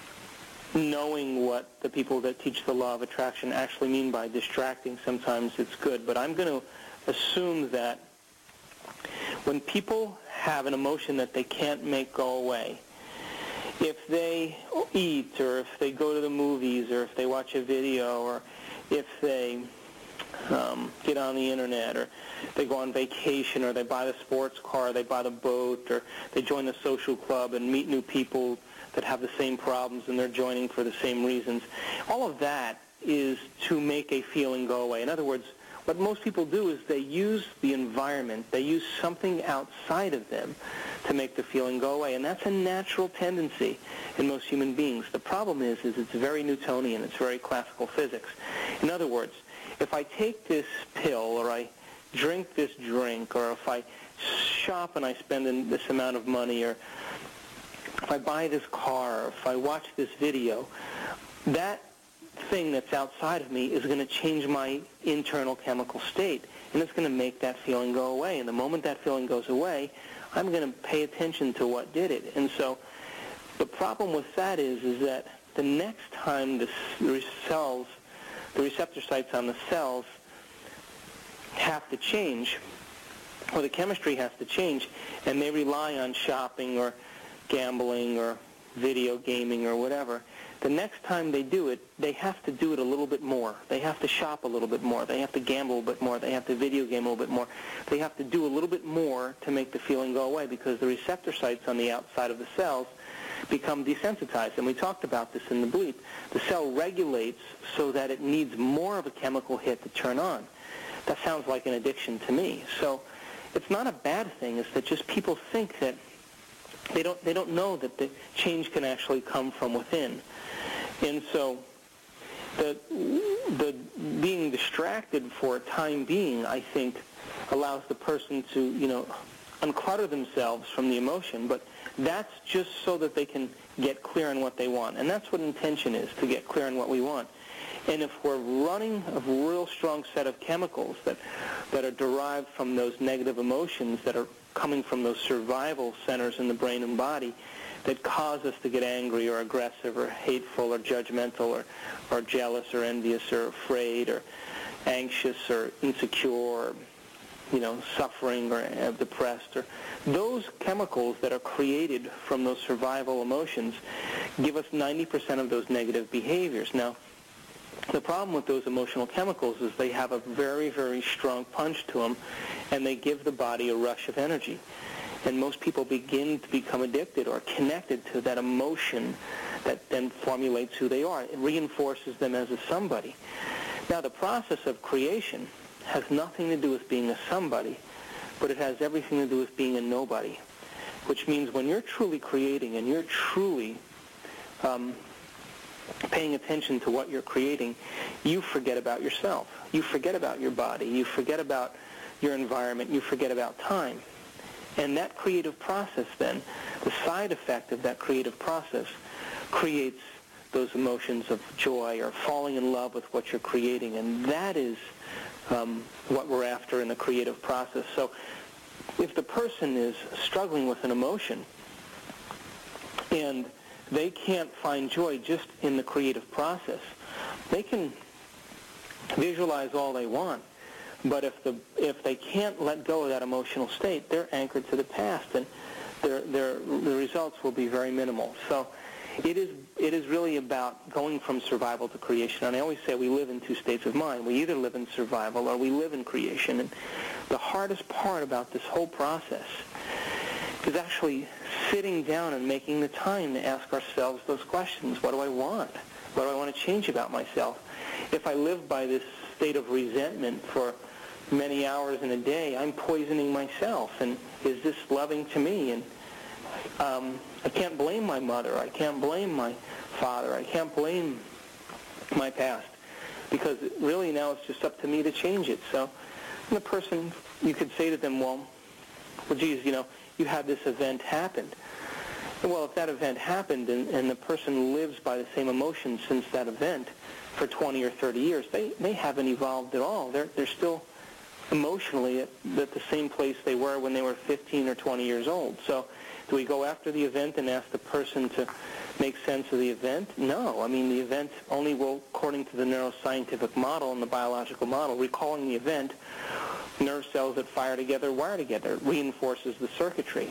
knowing what the people that teach the law of attraction actually mean by distracting. Sometimes it's good, but I'm going to assume that when people have an emotion that they can't make go away, if they eat or if they go to the movies or if they watch a video or if they um, get on the internet or they go on vacation or they buy the sports car, they buy the boat, or they join the social club and meet new people that have the same problems and they're joining for the same reasons. All of that is to make a feeling go away. In other words, what most people do is they use the environment, they use something outside of them to make the feeling go away, and that's a natural tendency in most human beings. The problem is, is it's very Newtonian, it's very classical physics. In other words, if I take this pill or I drink this drink or if I shop and I spend this amount of money or if I buy this car or if I watch this video, that thing that's outside of me is going to change my internal chemical state, and it's going to make that feeling go away. And the moment that feeling goes away, I'm going to pay attention to what did it. And so the problem with that is, is that the next time the cells, the receptor sites on the cells have to change, or the chemistry has to change, and they rely on shopping or gambling or video gaming or whatever, the next time they do it, they have to do it a little bit more. They have to shop a little bit more. They have to gamble a bit more. They have to video game a little bit more. They have to do a little bit more to make the feeling go away because the receptor sites on the outside of the cells become desensitized. And we talked about this in the bleep. The cell regulates so that it needs more of a chemical hit to turn on. That sounds like an addiction to me. So it's not a bad thing. It's that just people think that They don't, they don't know that the change can actually come from within. And so the, the being distracted for a time being, I think, allows the person to, you know, unclutter themselves from the emotion. But that's just so that they can get clear on what they want. And that's what intention is, to get clear on what we want. And if we're running a real strong set of chemicals that, that are derived from those negative emotions that are coming from those survival centers in the brain and body, that cause us to get angry or aggressive or hateful or judgmental or, or jealous or envious or afraid or anxious or insecure or, you know, suffering or uh, depressed, or those chemicals that are created from those survival emotions give us ninety percent of those negative behaviors. Now, the problem with those emotional chemicals is they have a very, very strong punch to them, and they give the body a rush of energy. And most people begin to become addicted or connected to that emotion that then formulates who they are. It reinforces them as a somebody. Now, the process of creation has nothing to do with being a somebody, but it has everything to do with being a nobody, which means when you're truly creating and you're truly um, paying attention to what you're creating, you forget about yourself. You forget about your body. You forget about your environment. You forget about time. And that creative process then, the side effect of that creative process creates those emotions of joy or falling in love with what you're creating. And that is um, what we're after in the creative process. So if the person is struggling with an emotion and they can't find joy just in the creative process, they can visualize all they want. But if the if they can't let go of that emotional state, they're anchored to the past, and their their the results will be very minimal. So it is it is really about going from survival to creation. And I always say we live in two states of mind. We either live in survival or we live in creation. And the hardest part about this whole process is actually sitting down and making the time to ask ourselves those questions. What do I want? What do I want to change about myself? If I live by this state of resentment for many hours in a day, I'm poisoning myself. And is this loving to me? And um, I can't blame my mother. I can't blame my father. I can't blame my past, because really now it's just up to me to change it. So the person, you could say to them, well, well, geez, you know, you had this event happen. Well, if that event happened and, and the person lives by the same emotions since that event for twenty or thirty years, they, they haven't evolved at all. They're, they're still emotionally at, at the same place they were when they were fifteen or twenty years old. So do we go after the event and ask the person to make sense of the event? No. I mean, the event only will, according to the neuroscientific model and the biological model, recalling the event, nerve cells that fire together wire together. It reinforces the circuitry.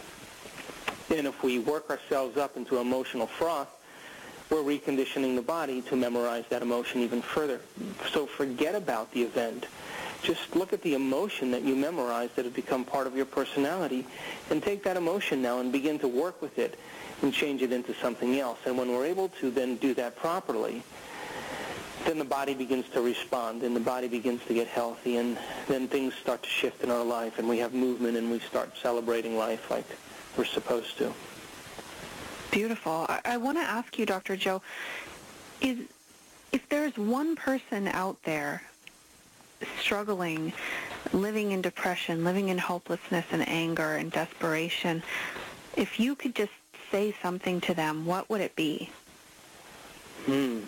And if we work ourselves up into emotional froth, we're reconditioning the body to memorize that emotion even further. So forget about the event. Just look at the emotion that you memorized that has become part of your personality, and take that emotion now and begin to work with it and change it into something else. And when we're able to then do that properly, then the body begins to respond, and the body begins to get healthy, and then things start to shift in our life, and we have movement, and we start celebrating life like we're supposed to. Beautiful. I, I want to ask you, Doctor Joe, is if there's one person out there struggling, living in depression, living in hopelessness and anger and desperation, if you could just say something to them, what would it be? Hmm.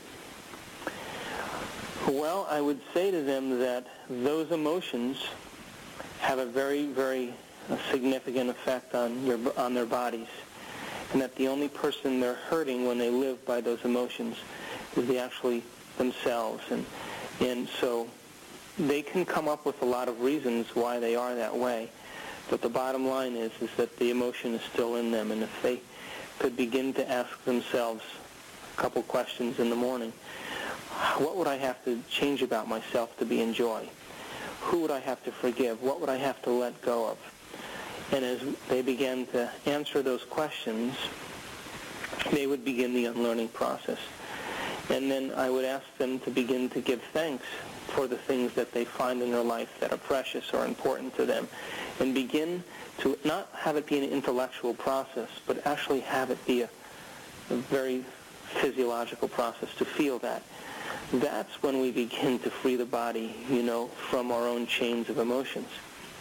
Well, I would say to them that those emotions have a very, very significant effect on your on their bodies, and that the only person they're hurting when they live by those emotions is the actually themselves. And and so they can come up with a lot of reasons why they are that way, but the bottom line is is that the emotion is still in them. And if they could begin to ask themselves a couple questions in the morning, what would I have to change about myself to be in joy? Who would I have to forgive? What would I have to let go of? And as they began to answer those questions, they would begin the unlearning process. And then I would ask them to begin to give thanks for the things that they find in their life that are precious or important to them, and begin to not have it be an intellectual process, but actually have it be a, a very physiological process, to feel that. That's when we begin to free the body, you know, from our own chains of emotions.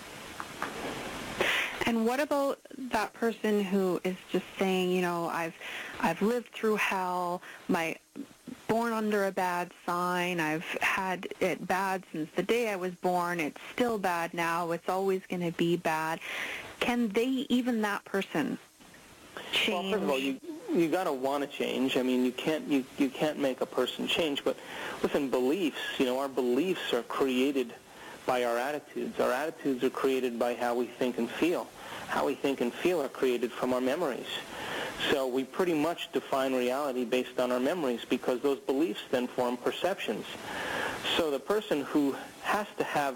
And what about that person who is just saying, you know, I've I've lived through hell, my born under a bad sign, I've had it bad since the day I was born, it's still bad now, it's always going to be bad. Can they, even that person, change? Well, first of all, you, you got to want to change. I mean, you can't you, you can't make a person change. But listen, beliefs, you know, our beliefs are created by our attitudes. Our attitudes are created by how we think and feel. How we think and feel are created from our memories. So we pretty much define reality based on our memories, because those beliefs then form perceptions. So the person who has to have,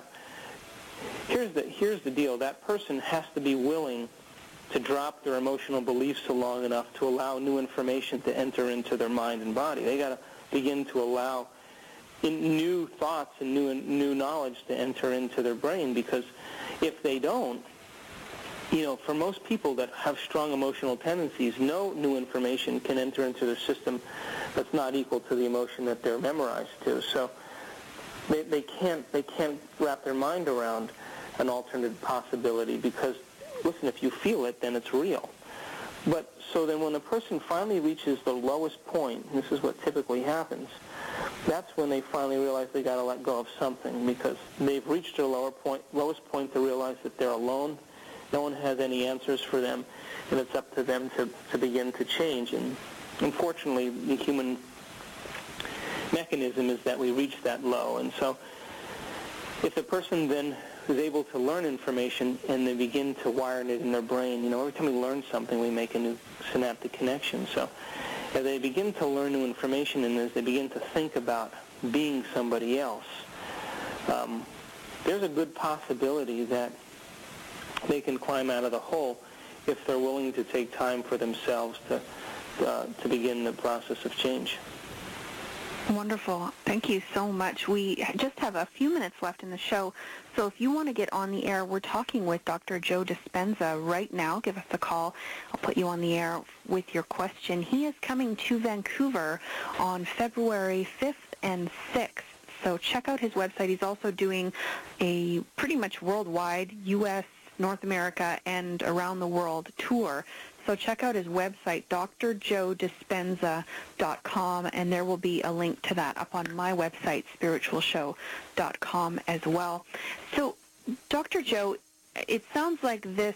here's the, here's the deal, that person has to be willing to drop their emotional beliefs long enough to allow new information to enter into their mind and body. They got to begin to allow in new thoughts and new new knowledge to enter into their brain, because if they don't, you know, for most people that have strong emotional tendencies, no new information can enter into their system that's not equal to the emotion that they're memorized to. So they, they can't they can't wrap their mind around an alternate possibility, because, listen, if you feel it, then it's real. But so then when the person finally reaches the lowest point, and this is what typically happens, that's when they finally realize they got to let go of something, because they've reached their lower point, lowest point to realize that they're alone. No one has any answers for them, and it's up to them to, to begin to change. And unfortunately, the human mechanism is that we reach that low. And so if the person then is able to learn information and they begin to wire it in their brain, you know, every time we learn something, we make a new synaptic connection. So as they begin to learn new information and as they begin to think about being somebody else, um, there's a good possibility that they can climb out of the hole if they're willing to take time for themselves to uh, to begin the process of change. Wonderful. Thank you so much. We just have a few minutes left in the show, so if you want to get on the air, we're talking with Doctor Joe Dispenza right now. Give us a call. I'll put you on the air with your question. He is coming to Vancouver on February fifth and sixth. So check out his website. He's also doing a pretty much worldwide U S, North America, and around the world tour. So check out his website, D R joe dispenza dot com, and there will be a link to that up on my website, spiritual show dot com as well. So, Doctor Joe, it sounds like this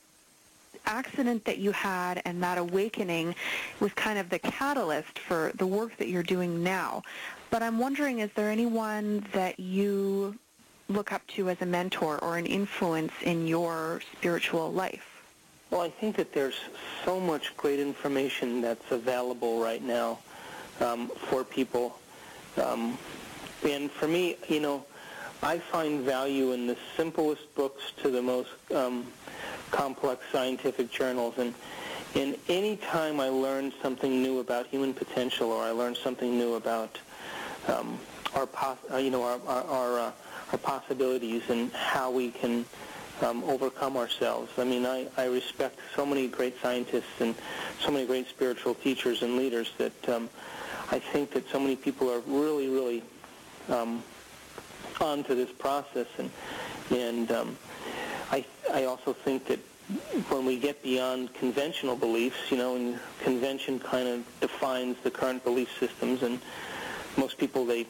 accident that you had and that awakening was kind of the catalyst for the work that you're doing now. But I'm wondering, is there anyone that you look up to as a mentor or an influence in your spiritual life? Well, I think that there's so much great information that's available right now um, for people. Um, and for me, you know, I find value in the simplest books to the most um, complex scientific journals. And, and any time I learn something new about human potential, or I learn something new about um, our, pos- uh, you know, our, our, our, uh, our possibilities and how we can Um, overcome ourselves. I mean, I, I respect so many great scientists and so many great spiritual teachers and leaders that um, I think that so many people are really, really um, onto this process. And and um, I I also think that when we get beyond conventional beliefs, you know, and convention kind of defines the current belief systems, and most people, they,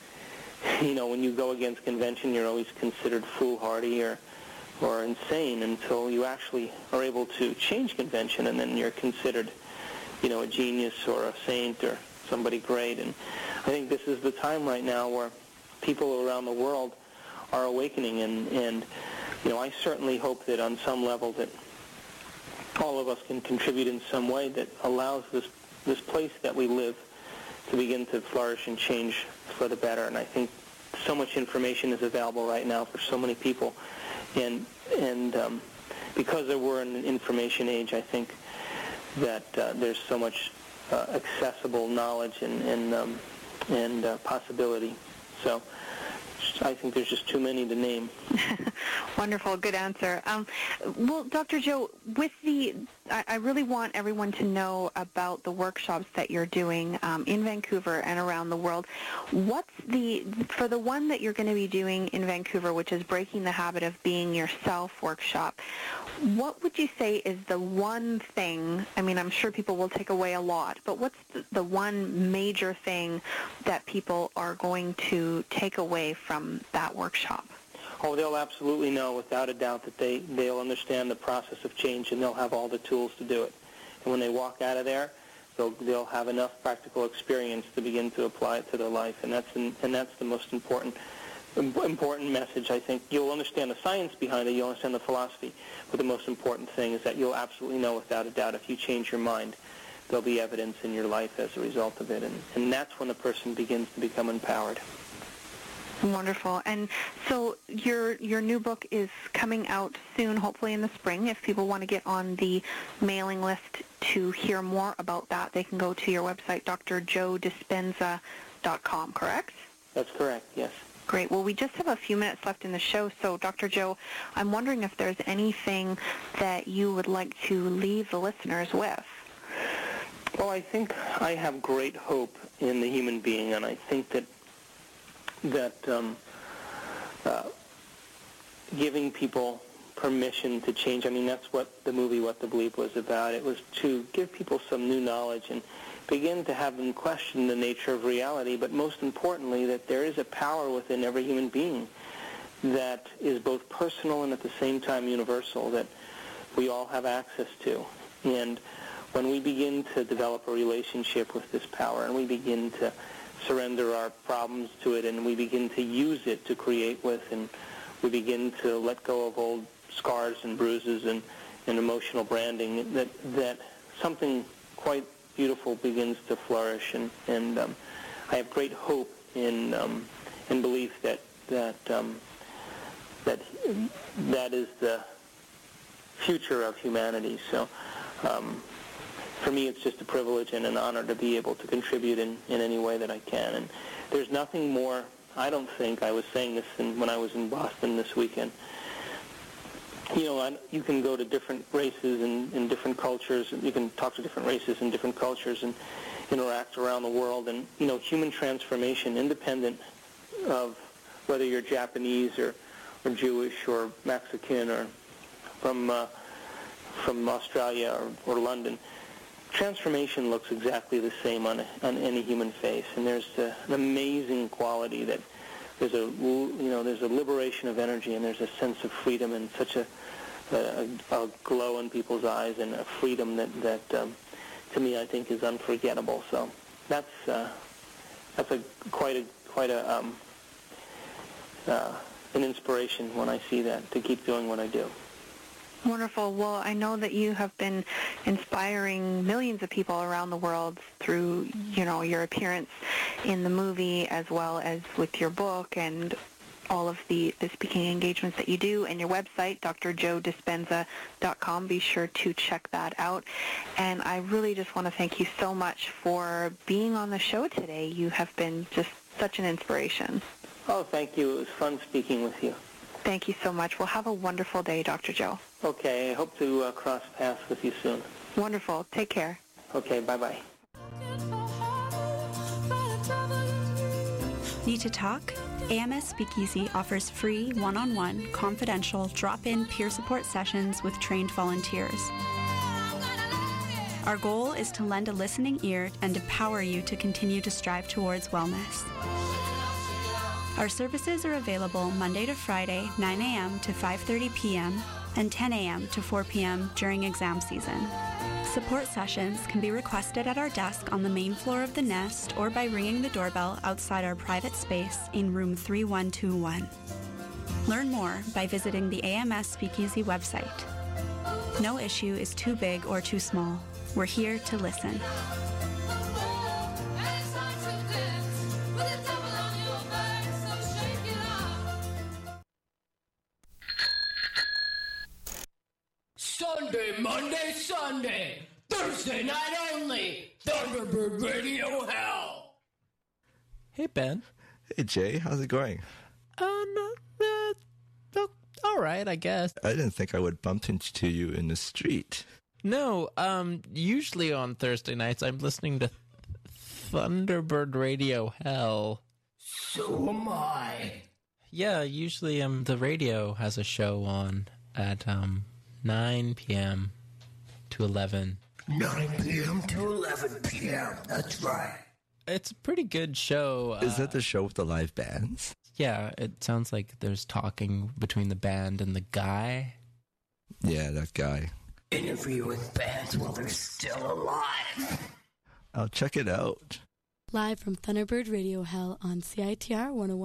you know, when you go against convention, you're always considered foolhardy or or insane until you actually are able to change convention, and then you're considered, you know, a genius or a saint or somebody great. And I think this is the time right now where people around the world are awakening, and, and you know, I certainly hope that on some level that all of us can contribute in some way that allows this, this place that we live to begin to flourish and change for the better. And I think so much information is available right now for so many people. And and um, because we're in an information age, I think that uh, there's so much uh, accessible knowledge and and, um, and uh, possibility. So I think there's just too many to name. Wonderful, good answer. Um, well, Doctor Joe, with the, I, I really want everyone to know about the workshops that you're doing um, in Vancouver and around the world. What's the, for the one that you're going to be doing in Vancouver, which is Breaking the Habit of Being Yourself workshop, what would you say is the one thing, I mean, I'm sure people will take away a lot, but what's the, the one major thing that people are going to take away from that workshop? Oh, they'll absolutely know, without a doubt, that they, they'll understand the process of change, and they'll have all the tools to do it. And when they walk out of there, they'll they'll have enough practical experience to begin to apply it to their life, and that's and that's the most important important message. I think you'll understand the science behind it, you'll understand the philosophy, but the most important thing is that you'll absolutely know without a doubt if you change your mind, there'll be evidence in your life as a result of it, and, and that's when the person begins to become empowered. Wonderful. And so your your new book is coming out soon, hopefully in the spring. If people want to get on the mailing list to hear more about that, they can go to your website, D R joe dispenza dot com, correct? That's correct, yes. Great. Well, we just have a few minutes left in the show, so Doctor Joe, I'm wondering if there's anything that you would like to leave the listeners with. Well, I think I have great hope in the human being, and I think that that um, uh, giving people permission to change, I mean, that's what the movie What the Bleep was about. It was to give people some new knowledge and begin to have them question the nature of reality, but most importantly, that there is a power within every human being that is both personal and at the same time universal, that we all have access to. And when we begin to develop a relationship with this power and we begin to surrender our problems to it and we begin to use it to create with, and we begin to let go of old scars and bruises and, and emotional branding, that, that something quite beautiful begins to flourish. And, and um, I have great hope in um, in belief that that um, that that is the future of humanity. So um, for me, it's just a privilege and an honor to be able to contribute in, in any way that I can. And there's nothing more, I don't think, I was saying this in, when I was in Boston this weekend, you know, I, you can go to different races and, and different cultures, and you can talk to different races and different cultures and interact around the world. And, you know, human transformation, independent of whether you're Japanese or, or Jewish or Mexican or from uh, from Australia or, or London, transformation looks exactly the same on, on any human face. And there's uh, an amazing quality that there's a, you know, there's a liberation of energy, and there's a sense of freedom and such a, a, a glow in people's eyes and a freedom that, that um, to me, I think is unforgettable. So that's uh, that's a quite a quite a um, uh, an inspiration when I see that, to keep doing what I do. Wonderful. Well, I know that you have been inspiring millions of people around the world through, you know, your appearance in the movie, as well as with your book and all of the, the speaking engagements that you do, and your website, D R joe dispenza dot com. Be sure to check that out. And I really just want to thank you so much for being on the show today. You have been just such an inspiration. Oh, thank you. It was fun speaking with you. Thank you so much. Well, have a wonderful day, Doctor Joe. Okay. I hope to uh, cross paths with you soon. Wonderful. Take care. Okay. Bye-bye. Need to talk? A M S Speakeasy offers free one-on-one, confidential, drop-in peer support sessions with trained volunteers. Our goal is to lend a listening ear and empower you to continue to strive towards wellness. Our services are available Monday to Friday, nine a.m. to five thirty p.m. and ten a.m. to four p.m. during exam season. Support sessions can be requested at our desk on the main floor of the Nest or by ringing the doorbell outside our private space in room three one two one. Learn more by visiting the A M S Speakeasy website. No issue is too big or too small. We're here to listen. Sunday, Monday, Sunday, Thursday night only, Thunderbird Radio Hell. Hey, Ben. Hey, Jay. How's it going? Uh, no, uh, oh, all right, I guess. I didn't think I would bump into you in the street. No, um, usually on Thursday nights I'm listening to Thunderbird Radio Hell. So am I. Yeah, usually um, the radio has a show on at um nine p.m. to eleven. nine p.m. to eleven p.m. That's right. It's a pretty good show. Is uh, that the show with the live bands? Yeah, it sounds like there's talking between the band and the guy. Yeah, that guy. Interview with bands while they're still alive. I'll check it out. Live from Thunderbird Radio Hell on C I T R one oh one.